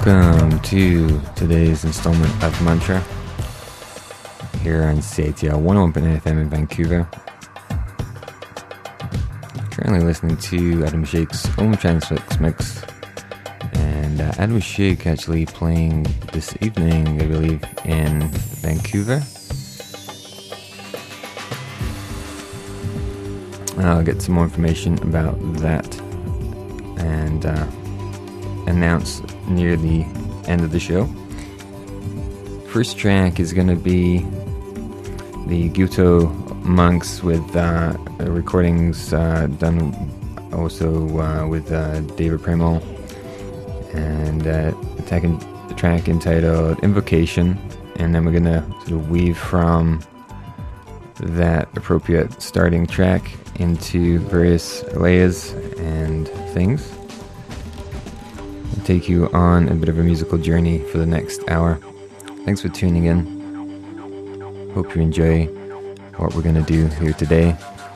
Welcome to today's installment of Mantra here on CITR 101.9 FM in Vancouver. Currently listening to Adam Shake's Own Transfix mix, and Adam Shake actually playing this evening, I believe, in Vancouver. I'll get some more information about that and announce near the end of the show. First track is going to be the Gyuto Monks with recordings done also with David Premo, and a track entitled Invocation, and then we're going to sort of weave from that appropriate starting track into various layers and things. I'll take you on a bit of a musical journey for the next hour. Thanks for tuning in. Hope you enjoy what we're going to do here today.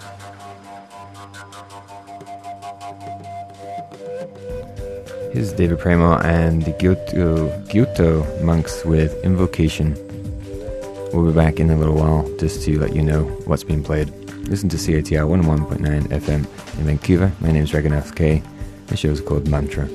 Here's David Premo and the Gyuto Monks with Invocation. We'll be back in a little while just to let you know what's being played. Listen to CITR 101.9 FM in Vancouver. My name is Raghunath K. The show is called Mantra.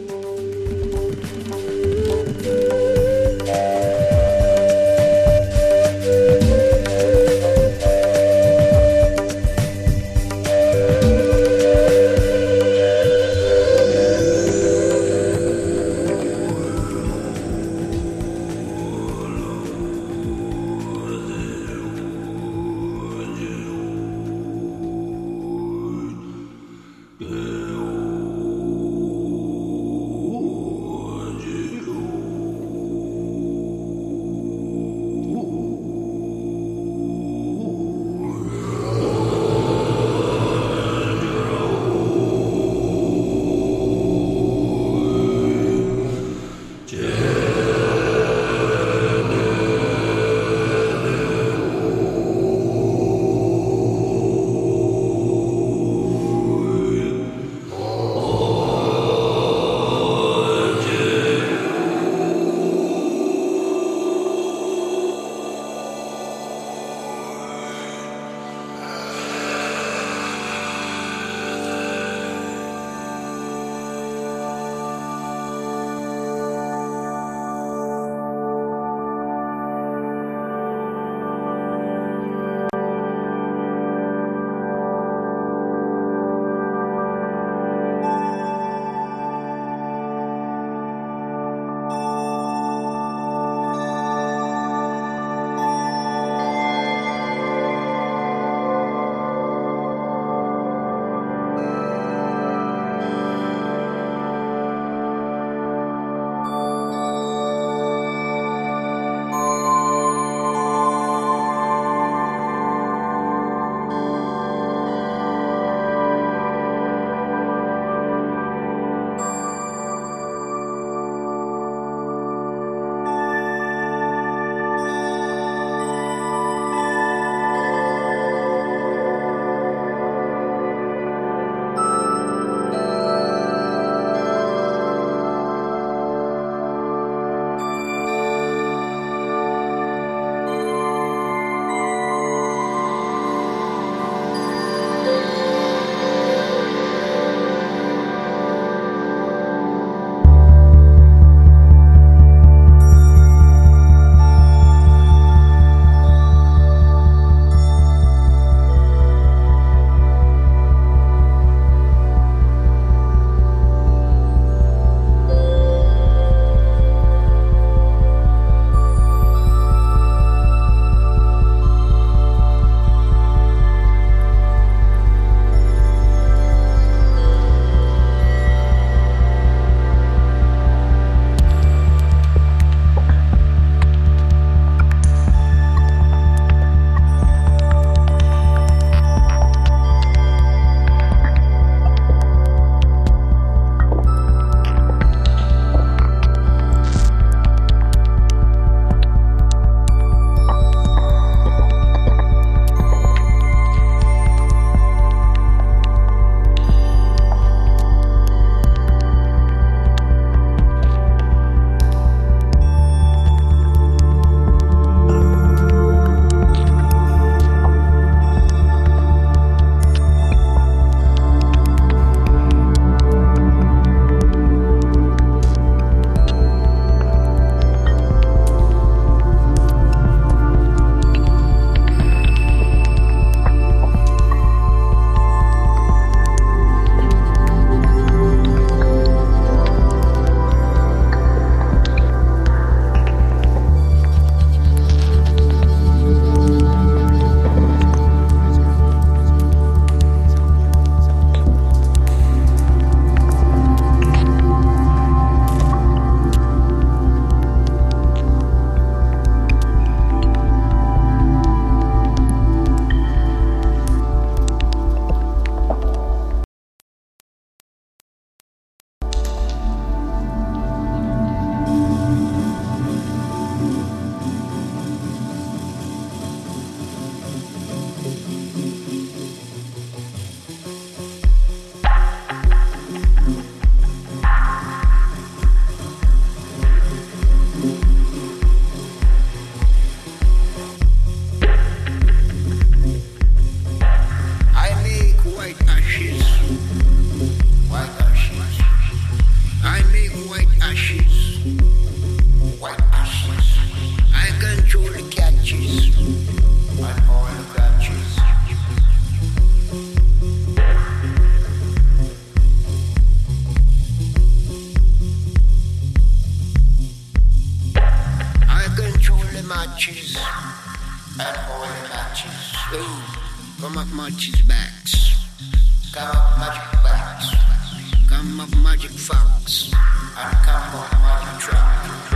and holy matches. Ooh, come up matches backs. Come up magic backs. Come up magic fox. And come up magic trap.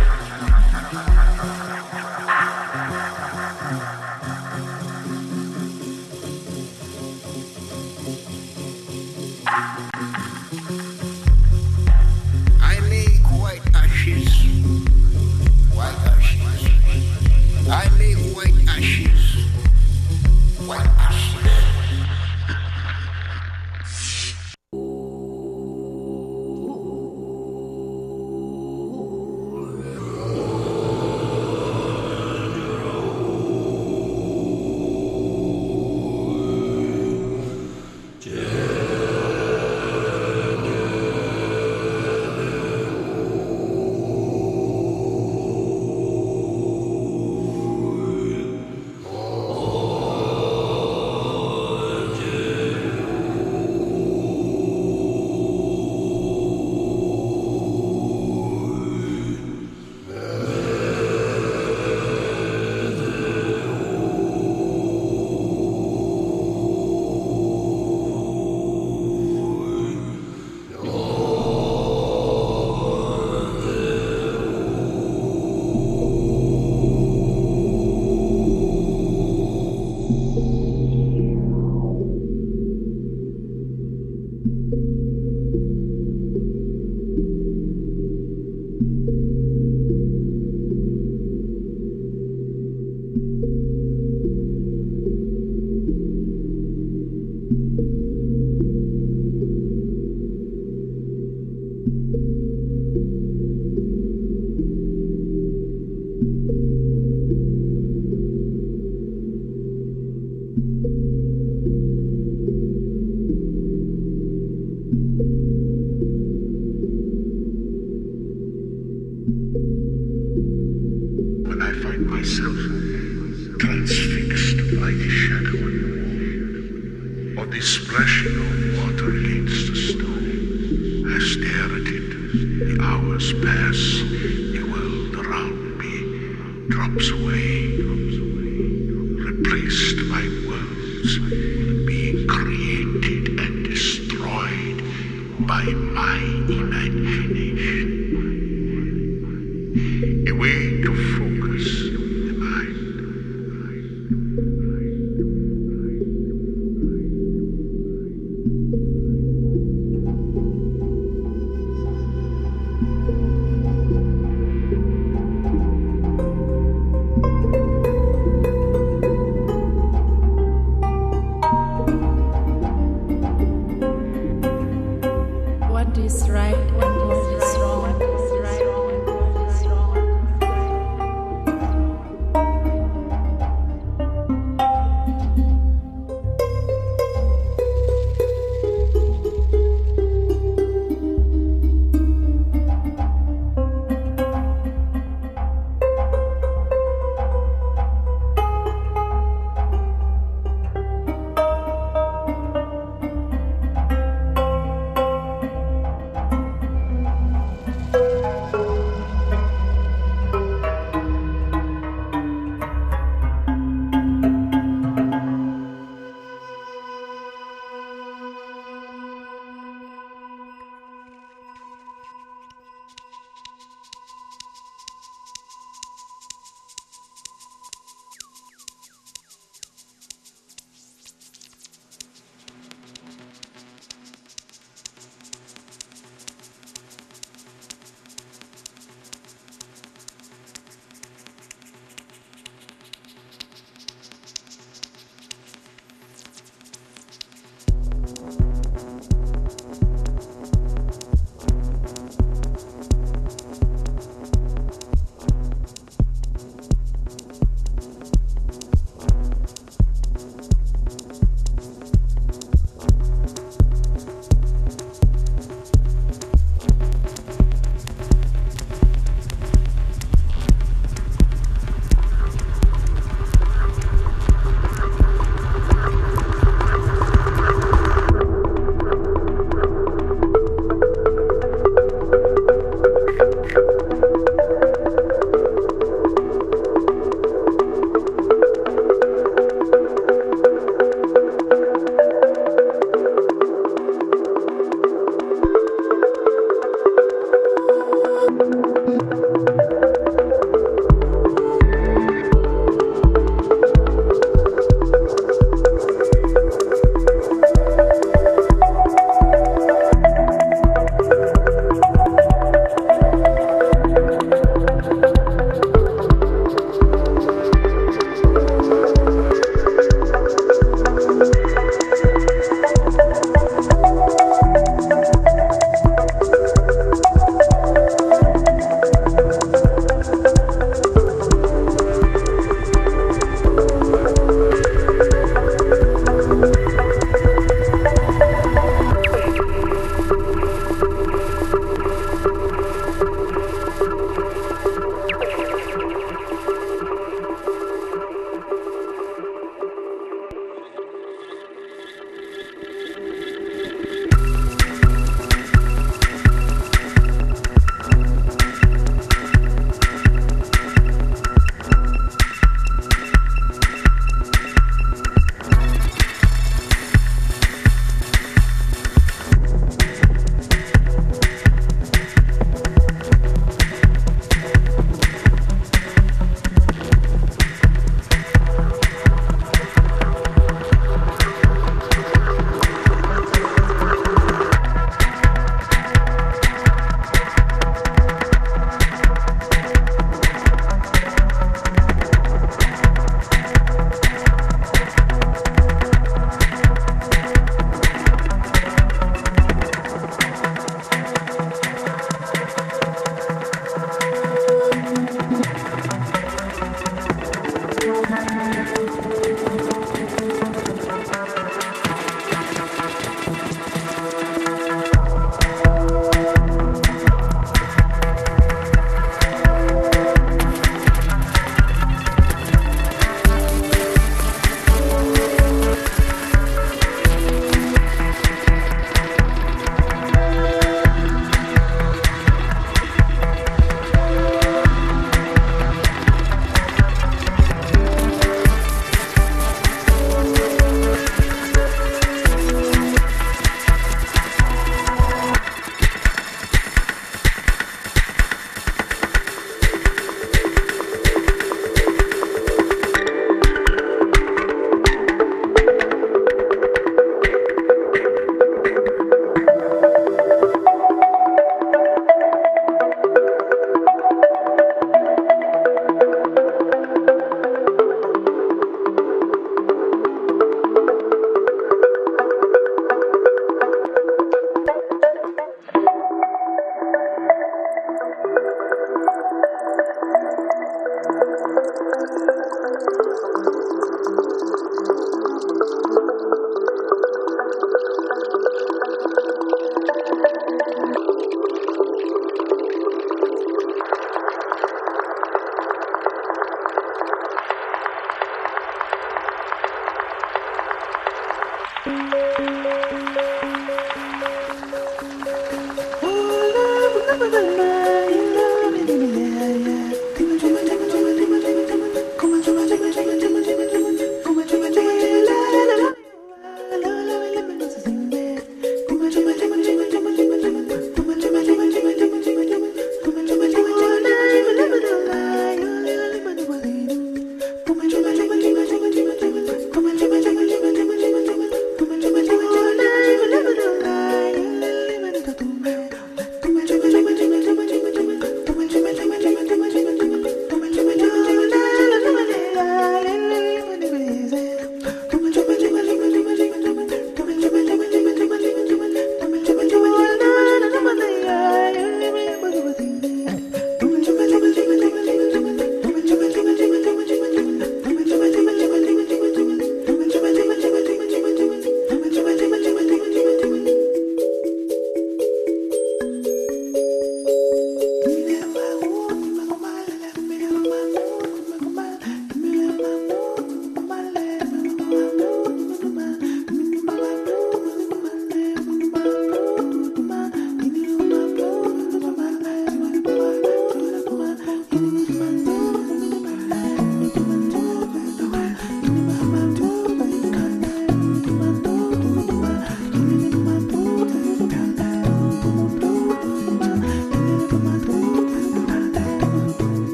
I make white ashes. White ashes. I make white ashes. White ashes. When I find myself transfixed by the shadow on the wall, or the splashing of water against the stone, I stare at it, the hours pass, the world around me drops away, replaced by worlds being created and destroyed by my imagination. A way to focus the mind. What is right and what is wrong?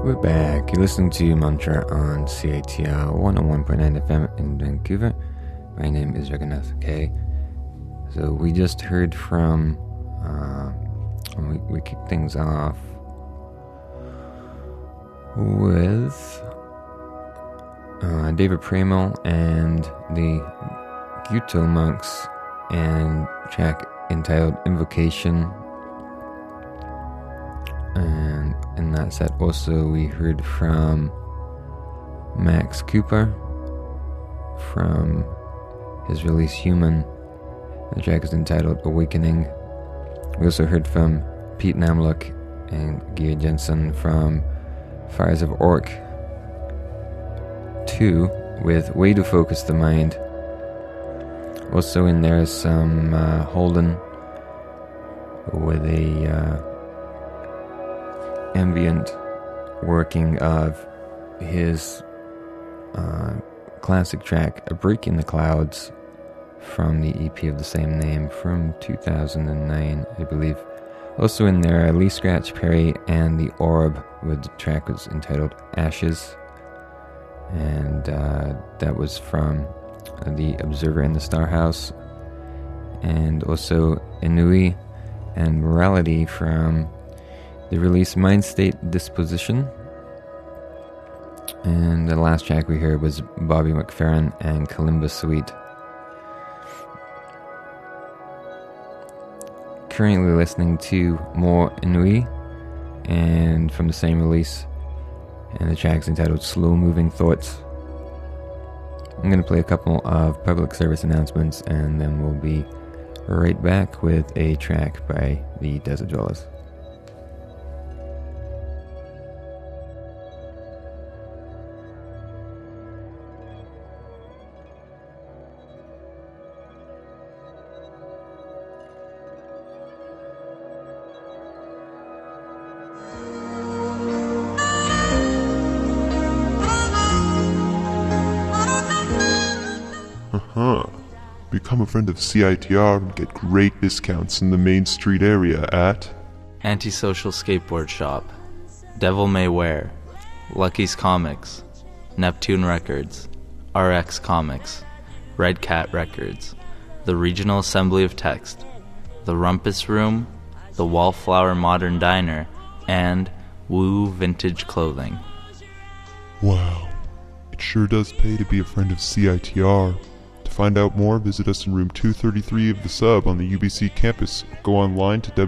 We're back. You're listening to Mantra on CITR 101.9 FM in Vancouver. My name is Raghunath K. So we just heard from, we kicked things off with David Pramil and the Gyuto Monks and track entitled Invocation. And in that set also we heard from Max Cooper from his release Human. The track is entitled Awakening. We also heard from Pete Namlock and Geir Jensen from Fires of Orc 2 with Way to Focus the Mind. Also in there is some Holden with a ambient working of his classic track A Break in the Clouds from the EP of the same name from 2009, I believe. Also in there, Lee Scratch Perry and The Orb with the track was entitled Ashes, and that was from The Observer and the Star House. And also Inui and Morality from the release Mind State Disposition. And the last track we heard was Bobby McFerrin and Kalimba Suite. Currently listening to more Inui and from the same release, and the track's entitled Slow Moving Thoughts. I'm going to play a couple of public service announcements and then we'll be right back with a track by the Desert Dwellers. Become a friend of CITR and get great discounts in the Main Street area at Antisocial Skateboard Shop, Devil May Wear, Lucky's Comics, Neptune Records, RX Comics, Red Cat Records, the Regional Assembly of Text, the Rumpus Room, the Wallflower Modern Diner, and Woo Vintage Clothing. Wow, it sure does pay to be a friend of CITR. To find out more, visit us in room 233 of the Sub on the UBC campus. Go online to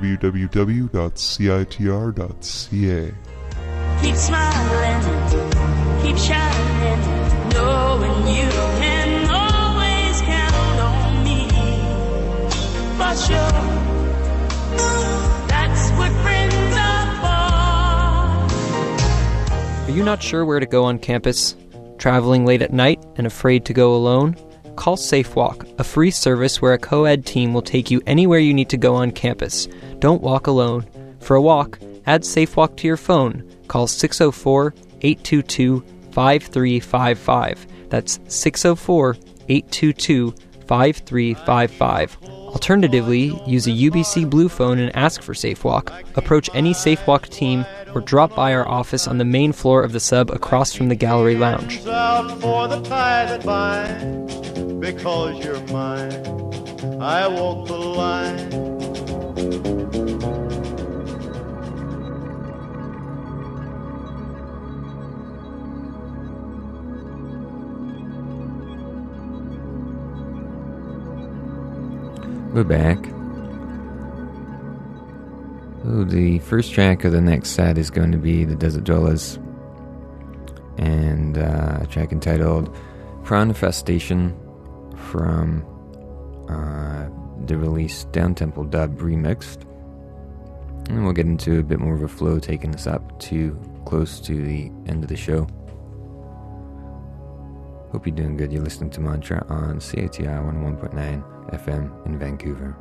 www.citr.ca. Keep smiling, keep shining, knowing you can always count on me. For sure, that's what friends are for. Are you not sure where to go on campus? Traveling late at night and afraid to go alone? Call SafeWalk, a free service where a co-ed team will take you anywhere you need to go on campus. Don't walk alone. For a walk, add SafeWalk to your phone. Call 604-822-5355. That's 604-822-5355. Alternatively, use a UBC Blue phone and ask for SafeWalk. Approach any SafeWalk team or drop by our office on the main floor of the Sub across from the Gallery Lounge. Out for the tie that binds, because you're mine, I walk the line. We're back. So the first track of the next set is going to be the Desert Dwellers and a track entitled Pronifestation from the release Downtempo Dub Remixed. And we'll get into a bit more of a flow, taking us up to close to the end of the show. Hope you're doing good. You're listening to Mantra on CITR 101.9 FM in Vancouver.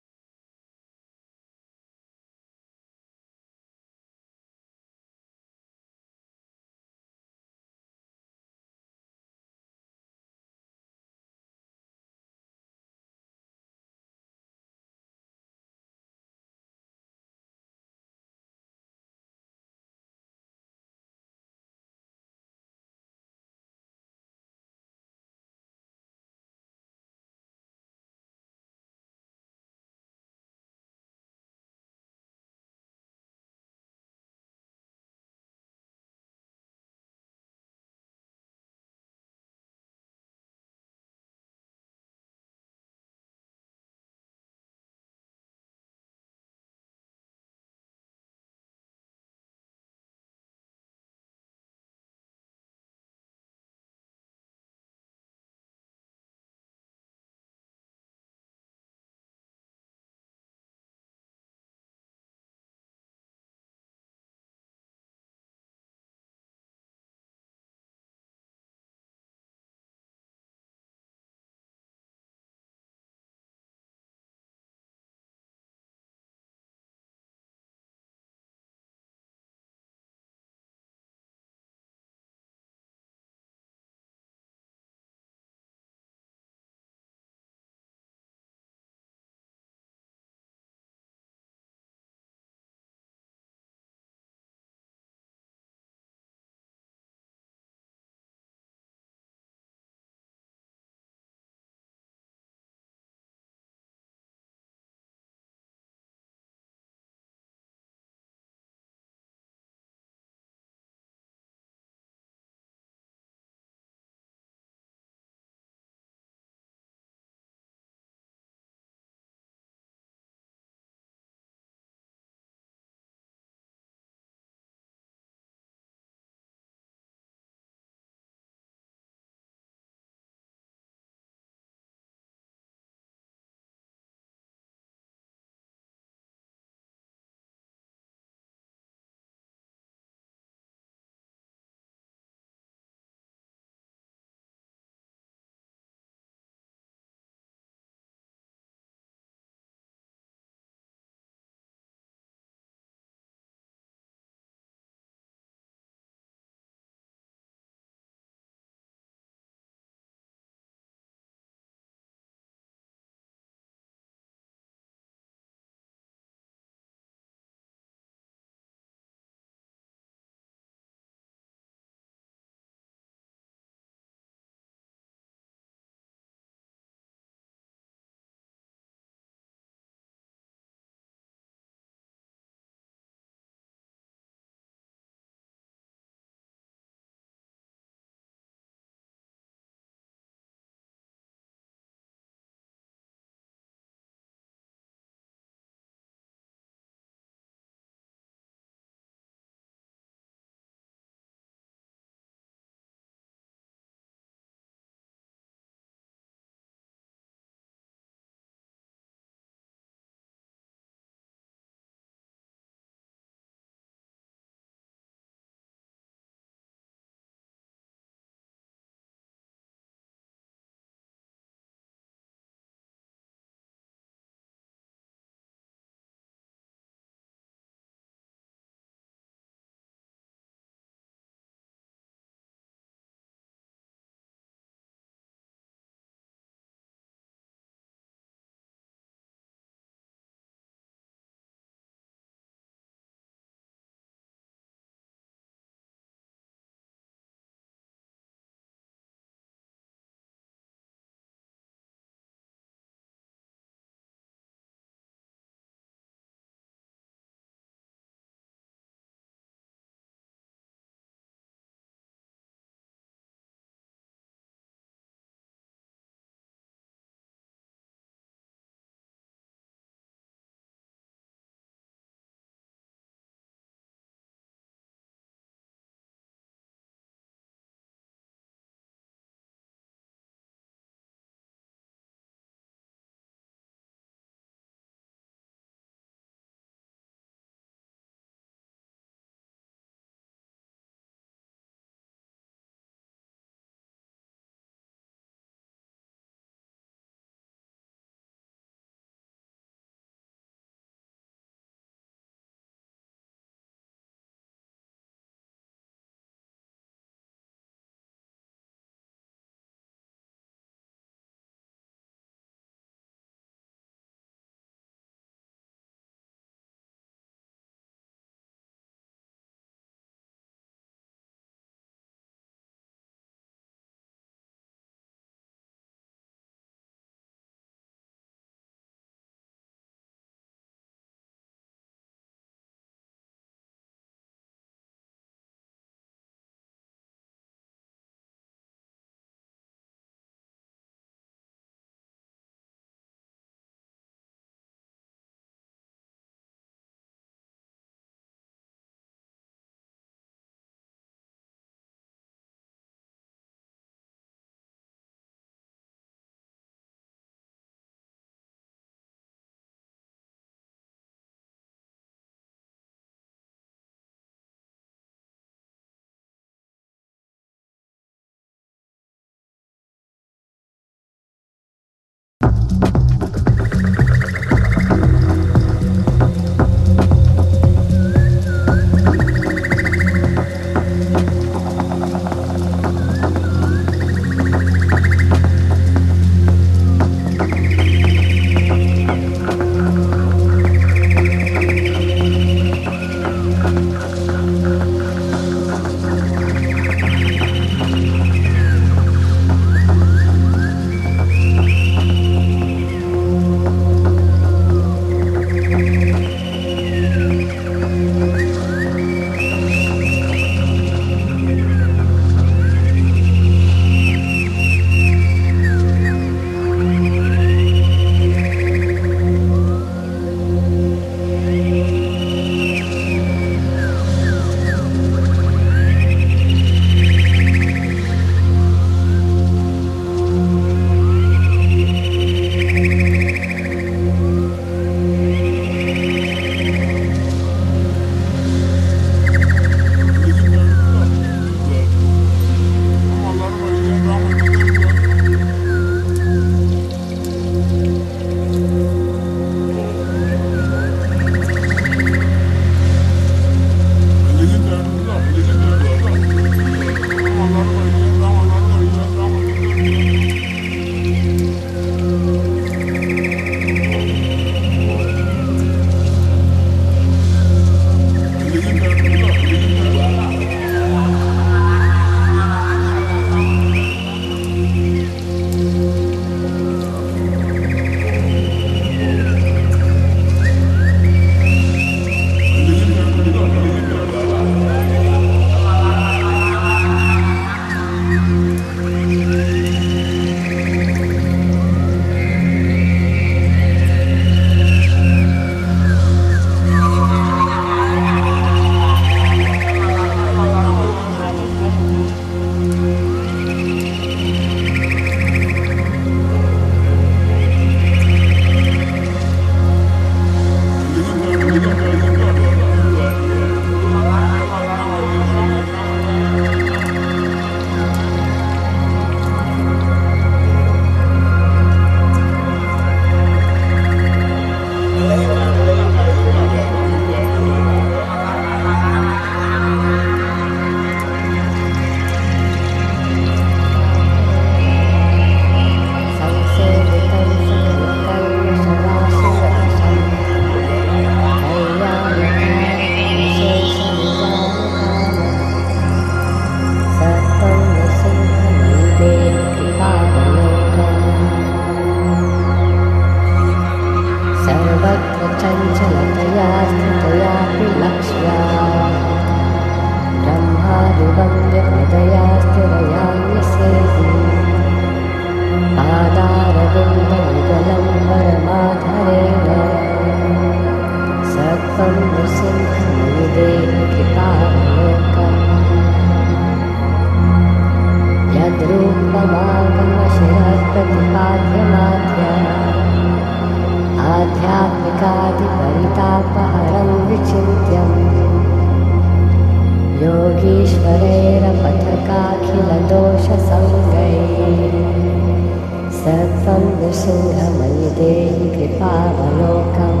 नृसिंहमयि देहि कृपावलोकम्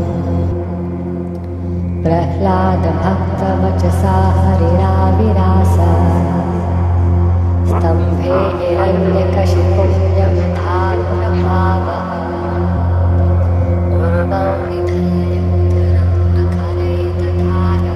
प्रह्लादभक्तवचसा हरिराविरास स्तम्भे हिरण्यकशिपुं यमधारुणभावः पूर्णं निधयन्तरं दधार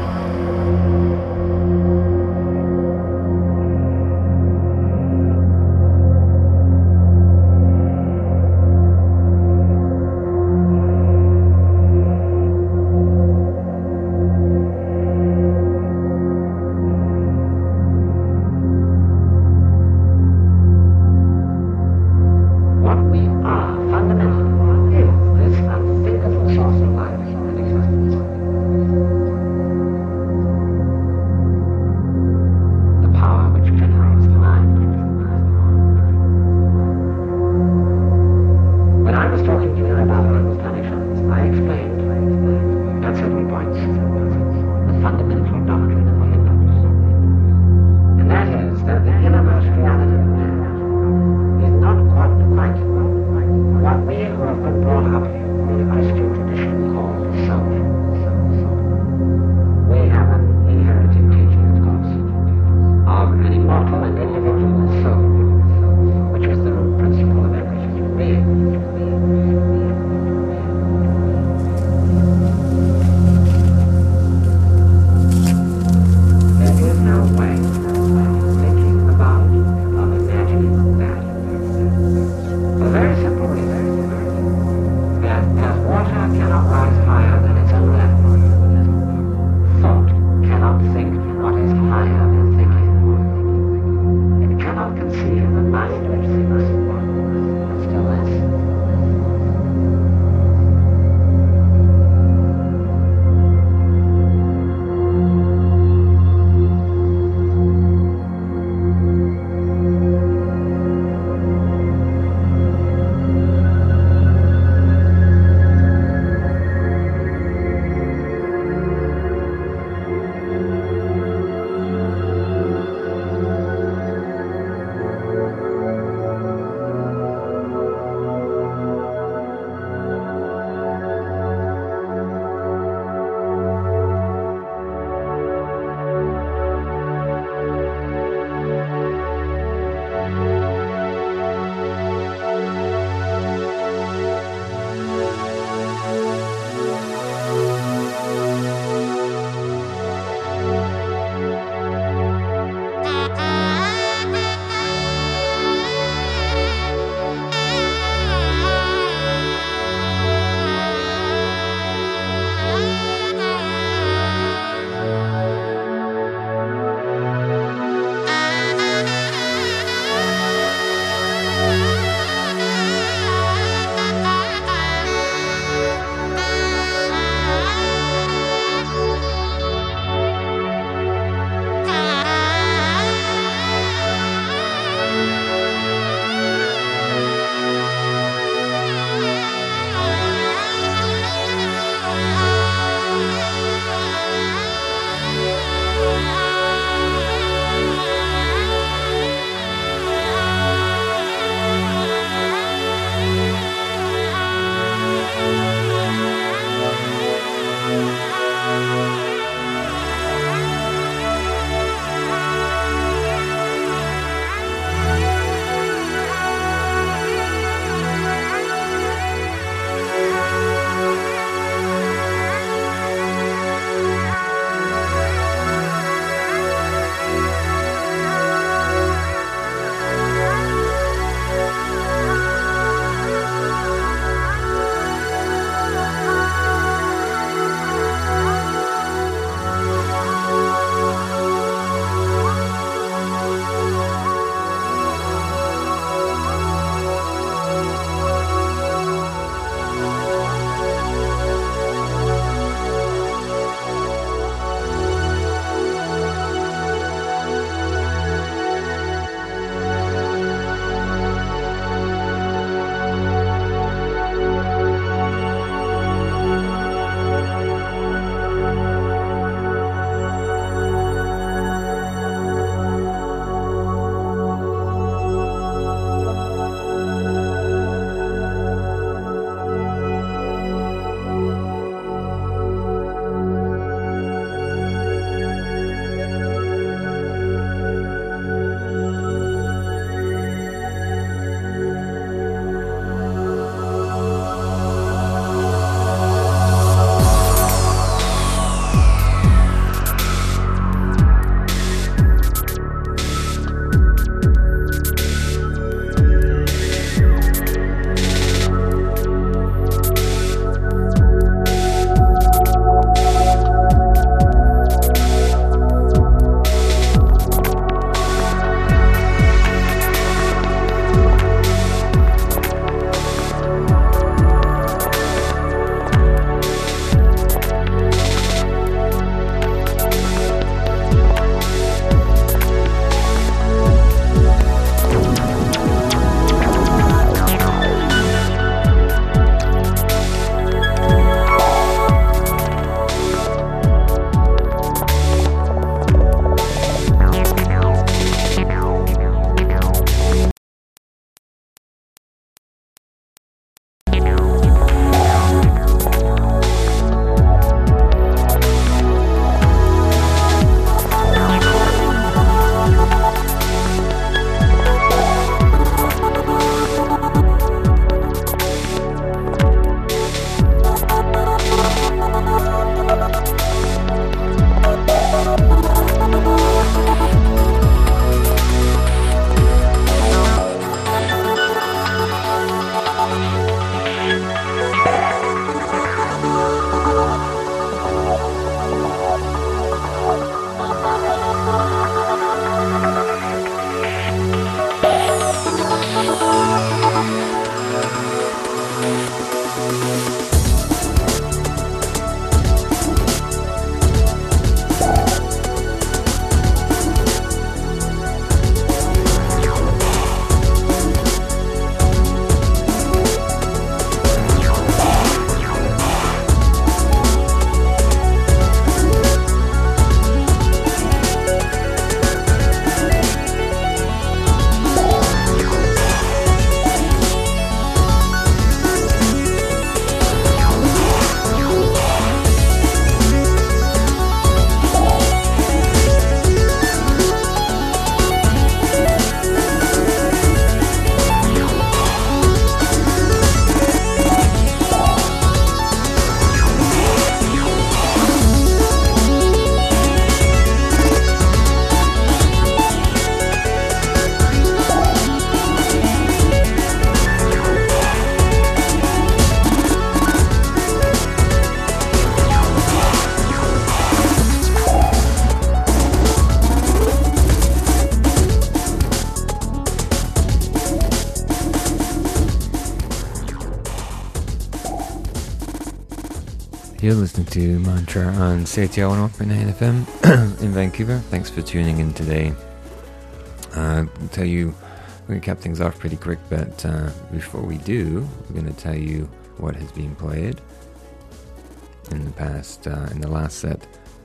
You're listening to Mantra on CITR 101.9 FM in Vancouver. Thanks for tuning in today. I'll tell you, we're going to cap things off pretty quick, but before we do, we're going to tell you what has been played in the past, in the last set.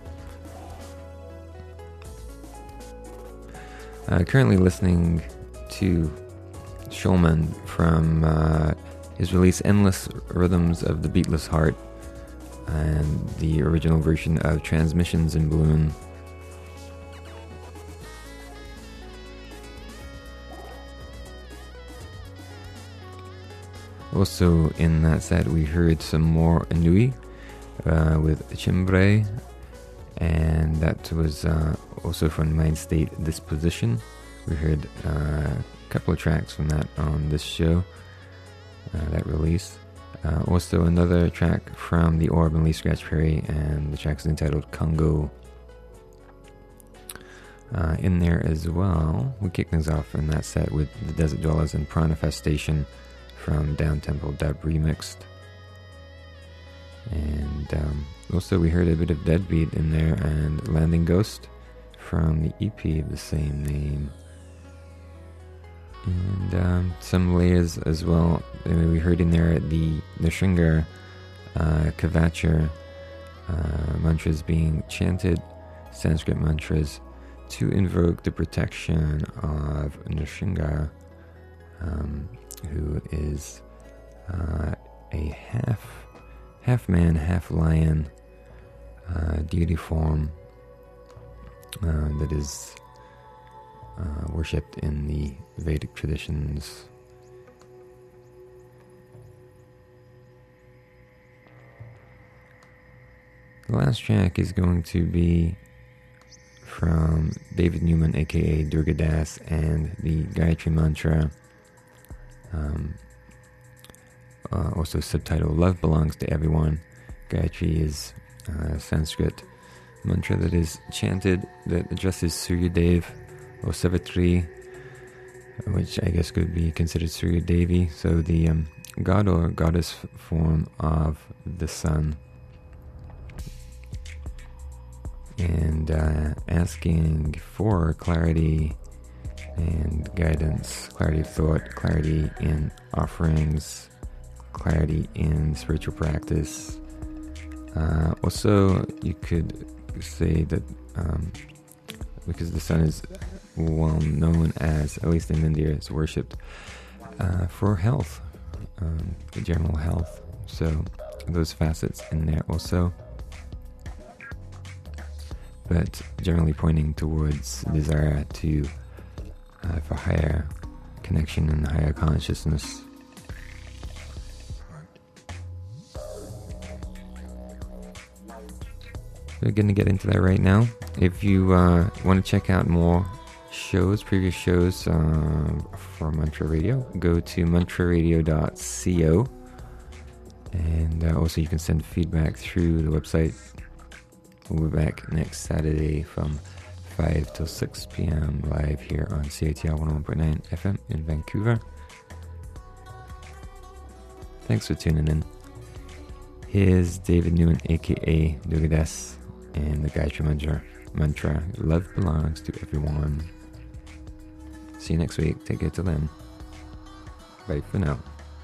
Currently listening to Shulman from his release Endless Rhythms of the Beatless Heart, and the original version of Transmissions in Balloon. Also in that set we heard some more Inui with Chimbre, and that was also from Mind State Disposition. We heard a couple of tracks from that on this show, that release. Also another track from The Orb and Lee Scratch Perry, and the track is entitled Congo. In there as well, we kick things off in that set with The Desert Dwellers and Pranifestation from Down Temple Dub Remixed. And also we heard a bit of Deadbeat in there, and Landing Ghost from the EP of the same name. And some layers as well. We heard in there the Nrsinga Kavacher mantras being chanted, Sanskrit mantras, to invoke the protection of Nrsinga, who is a half man, half lion deity form that is worshipped in the Vedic traditions. The last track is going to be from David Newman, aka Durga Das, and the Gayatri Mantra, also subtitled Love Belongs to Everyone. Gayatri is a Sanskrit mantra that is chanted that addresses Surya Dev or Savitri, which I guess could be considered Surya Devi, so the god or goddess form of the sun, and asking for clarity and guidance, clarity of thought, clarity in offerings, clarity in spiritual practice. Also, you could say that because the sun is well known as, at least in India, it's worshipped for health, general health. So those facets in there also, but generally pointing towards desire to for higher connection and higher consciousness. We're going to get into that right now. If you want to check out more previous shows for Mantra Radio, go to mantraradio.co, and also you can send feedback through the website. We'll be back next Saturday from 5 till 6 p.m. live here on CITR 101.9 FM in Vancouver. Thanks for tuning in. Here's David Newman, aka Durga Das, and the Gayatri Mantra, Love Belongs to Everyone. See you next week. Take care till then. Bye for now.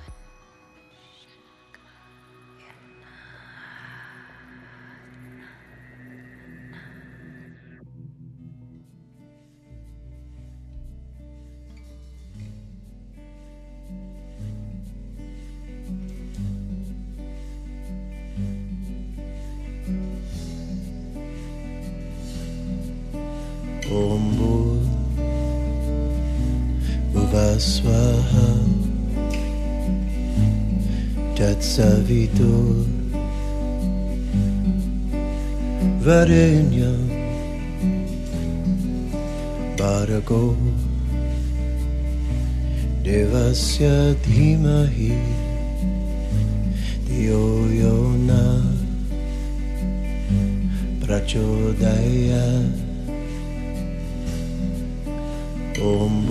Om Bhuvasvaha Tatsavitur Varenyam Bhargo Devasya Dhimahi Dhiyo Yona Prachodaya Om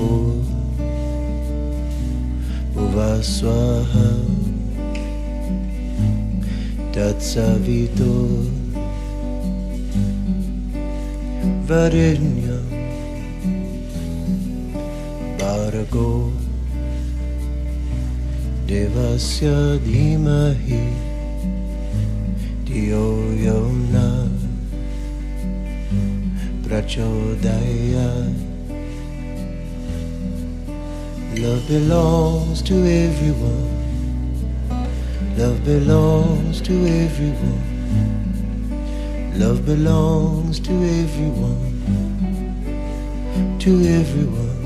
Bhuvasvaha Tatsavitur Varenyam Bhargo Devasya Dhimahi Dhiyo Yo Na Prachodayat. Love belongs to everyone. Love belongs to everyone. Love belongs to everyone. To everyone.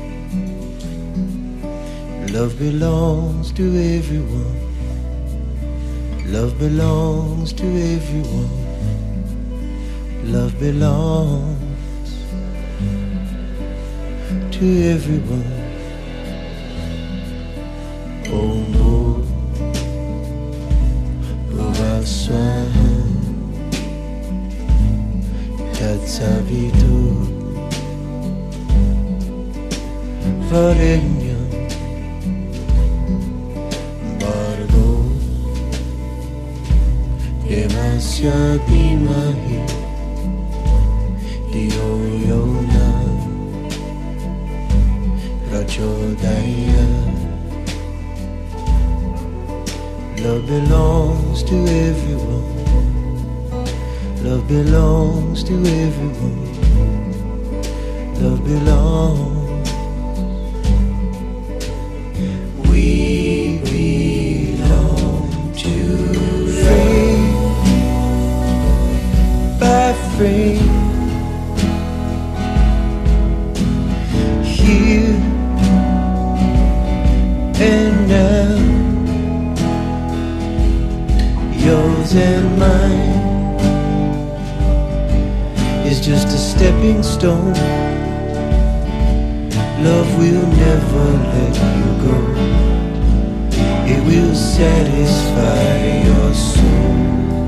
Love belongs to everyone. Love belongs to everyone. Love belongs to everyone. Om Bhuvaswaha Tatsavitur Varenyam Bhargo Devasya Dhimahi Dhiyo Yo Na Prachodayat. Love belongs to everyone. Love belongs to everyone. Love belongs. We belong to free by free. Here and now. Yours and mine is just a stepping stone. Love will never let you go. It will satisfy your soul.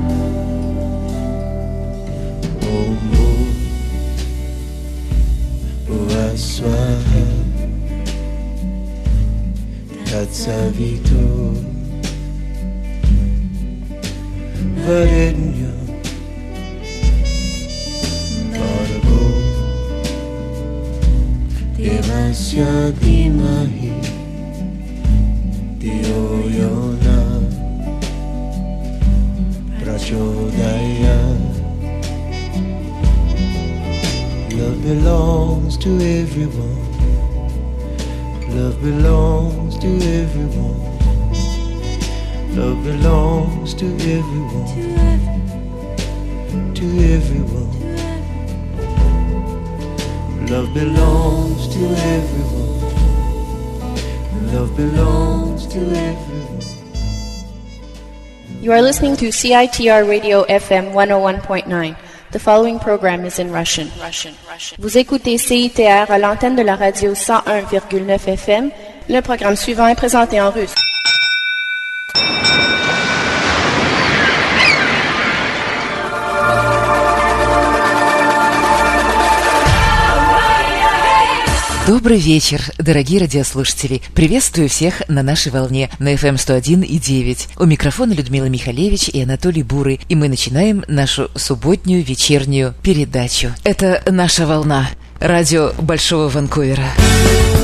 Om Bhuvaswaha Tatsavitur Varenyam Bhargo Devasya Dhimahi Dhiyo Yo Na Prachodayat. Love belongs to everyone. Love belongs to everyone. Love belongs to everyone. To everyone. Love belongs to everyone. Love belongs to everyone. You are listening to CITR Radio FM 101.9. The following program is in Russian. Vous écoutez CITR à l'antenne de la radio 101,9 FM. Le programme suivant est présenté en russe. Добрый вечер, дорогие радиослушатели. Приветствую всех на нашей волне на FM 101,9. У микрофона Людмила Михалевич и Анатолий Бурый. И мы начинаем нашу субботнюю вечернюю передачу. Это наша волна. Радио Большого Ванкувера.